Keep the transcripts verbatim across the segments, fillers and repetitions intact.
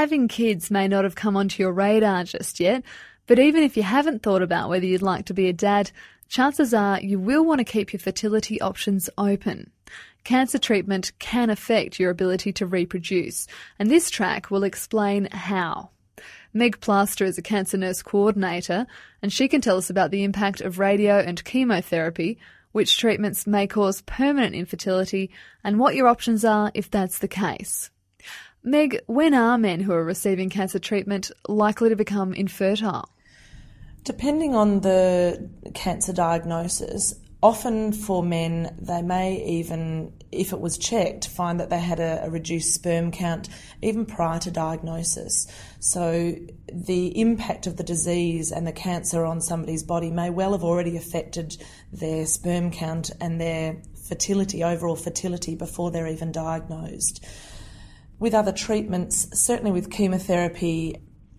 having kids may not have come onto your radar just yet, but even if you haven't thought about whether you'd like to be a dad, chances are you will want to keep your fertility options open. Cancer treatment can affect your ability to reproduce, and this track will explain how. Meg Plaster is a cancer nurse coordinator, and she can tell us about the impact of radio and chemotherapy, which treatments may cause permanent infertility, and what your options are if that's the case. Meg, when are men who are receiving cancer treatment likely to become infertile? Depending on the cancer diagnosis, often for men, they may even, if it was checked, find that they had a, a reduced sperm count even prior to diagnosis. So the impact of the disease and the cancer on somebody's body may well have already affected their sperm count and their fertility, overall fertility, before they're even diagnosed. With other treatments, certainly with chemotherapy,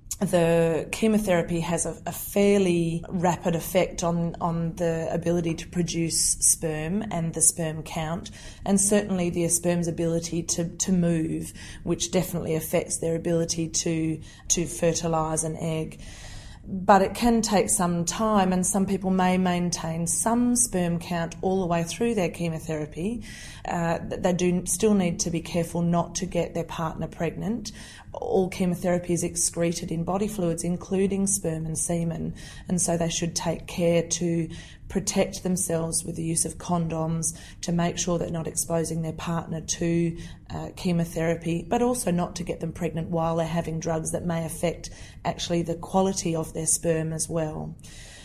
the chemotherapy has a, a fairly rapid effect on, on the ability to produce sperm and the sperm count, and certainly the sperm's ability to, to move, which definitely affects their ability to, to fertilise an egg. But it can take some time, and some people may maintain some sperm count all the way through their chemotherapy. Uh, they do still need to be careful not to get their partner pregnant. All chemotherapy is excreted in body fluids, including sperm and semen, and so they should take care to protect themselves with the use of condoms to make sure they're not exposing their partner to uh, chemotherapy, but also not to get them pregnant while they're having drugs that may affect actually the quality of their sperm as well.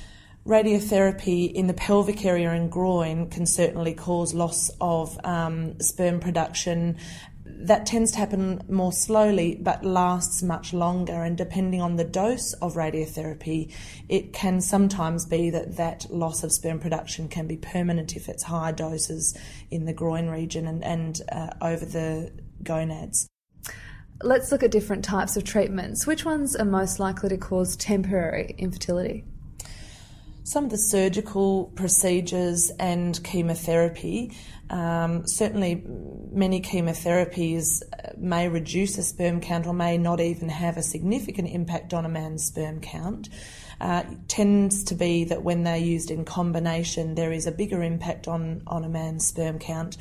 Radiotherapy in the pelvic area and groin can certainly cause loss of um, sperm production. That tends to happen more slowly but lasts much longer, and depending on the dose of radiotherapy, it can sometimes be that that loss of sperm production can be permanent if it's high doses in the groin region and, and uh, over the gonads. Let's look at different types of treatments. Which ones are most likely to cause temporary infertility? Some of the surgical procedures and chemotherapy, um, certainly many chemotherapies may reduce a sperm count or may not even have a significant impact on a man's sperm count. Uh, it tends to be that when they're used in combination, there is a bigger impact on, on a man's sperm count.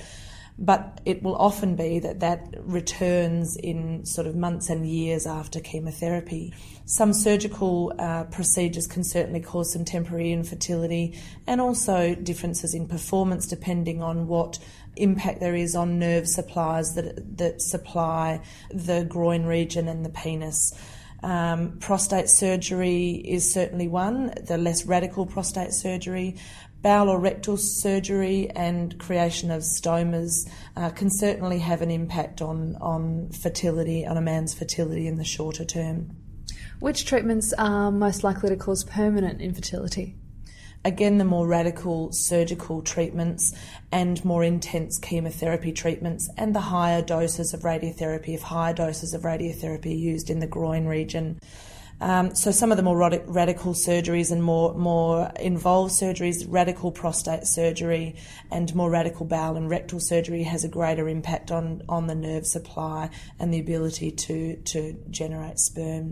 But it will often be that that returns in sort of months and years after chemotherapy. Some surgical uh, procedures can certainly cause some temporary infertility, and also differences in performance depending on what impact there is on nerve supplies that, that supply the groin region and the penis. Um, prostate surgery is certainly one, the less radical prostate surgery. Bowel or rectal surgery and creation of stomas uh, can certainly have an impact on, on fertility, on a man's fertility in the shorter term. Which treatments are most likely to cause permanent infertility? Again, the more radical surgical treatments and more intense chemotherapy treatments, and the higher doses of radiotherapy, if higher doses of radiotherapy are used in the groin region. Um, so some of the more radic- radical surgeries and more more involved surgeries, radical prostate surgery and more radical bowel and rectal surgery has a greater impact on, on the nerve supply and the ability to, to generate sperm.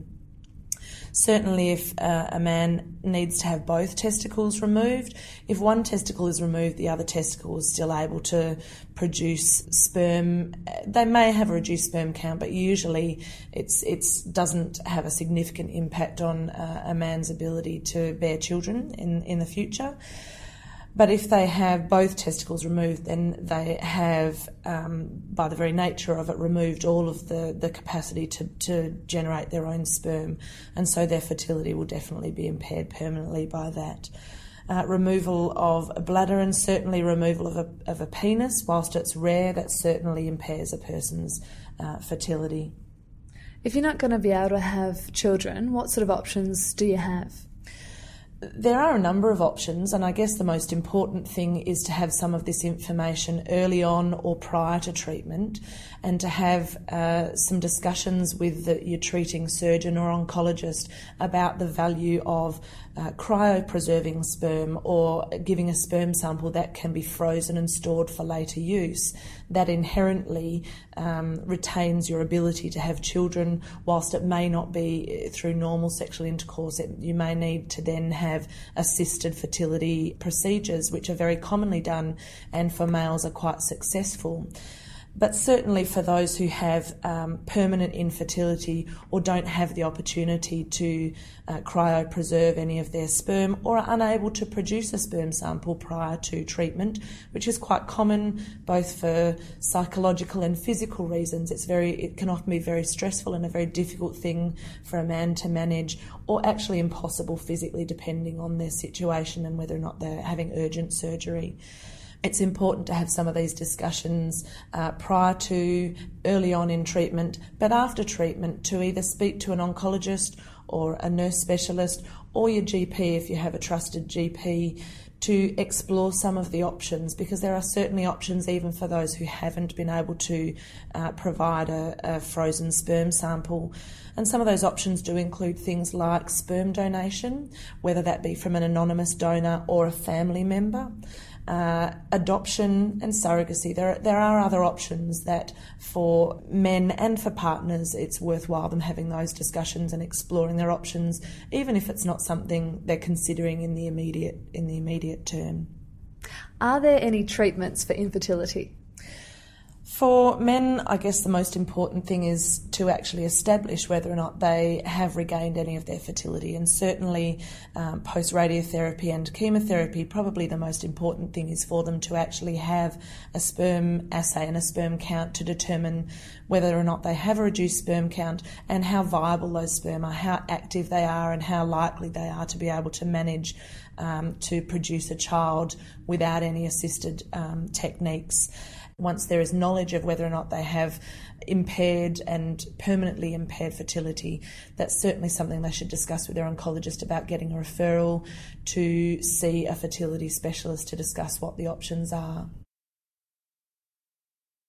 Certainly if uh, a man needs to have both testicles removed, if one testicle is removed, the other testicle is still able to produce sperm. They may have a reduced sperm count, but usually it's it's doesn't have a significant impact on uh, a man's ability to bear children in, in the future. But if they have both testicles removed, then they have, um, by the very nature of it, removed all of the, the capacity to, to generate their own sperm, and so their fertility will definitely be impaired permanently by that. Uh, removal of a bladder and certainly removal of a, of a penis, whilst it's rare, that certainly impairs a person's uh, fertility. If you're not going to be able to have children, what sort of options do you have? There are a number of options, and I guess the most important thing is to have some of this information early on or prior to treatment, and to have uh, some discussions with the, your treating surgeon or oncologist about the value of uh, cryopreserving sperm or giving a sperm sample that can be frozen and stored for later use. that inherently um, retains your ability to have children, whilst it may not be through normal sexual intercourse. It, you may need to then have assisted fertility procedures, which are very commonly done and for males are quite successful. But certainly for those who have um, permanent infertility or don't have the opportunity to uh, cryopreserve any of their sperm, or are unable to produce a sperm sample prior to treatment, which is quite common both for psychological and physical reasons. It's very, it can often be very stressful and a very difficult thing for a man to manage, or actually impossible physically, depending on their situation and whether or not they're having urgent surgery. It's important to have some of these discussions uh, prior to, early on in treatment, but after treatment, to either speak to an oncologist or a nurse specialist or your G P if you have a trusted G P, to explore some of the options, because there are certainly options even for those who haven't been able to uh, provide a, a frozen sperm sample. And some of those options do include things like sperm donation, whether that be from an anonymous donor or a family member. Uh, adoption and surrogacy. There, there are other options that for men and for partners it's worthwhile them having those discussions and exploring their options, even if it's not something they're considering in the immediate in the immediate term. Are there any treatments for infertility? For men, I guess the most important thing is to actually establish whether or not they have regained any of their fertility, and certainly um, post-radiotherapy and chemotherapy, probably the most important thing is for them to actually have a sperm assay and a sperm count to determine whether or not they have a reduced sperm count and how viable those sperm are, how active they are and how likely they are to be able to manage um, to produce a child without any assisted um, techniques. Once there is knowledge of whether or not they have impaired and permanently impaired fertility, that's certainly something they should discuss with their oncologist about getting a referral to see a fertility specialist to discuss what the options are.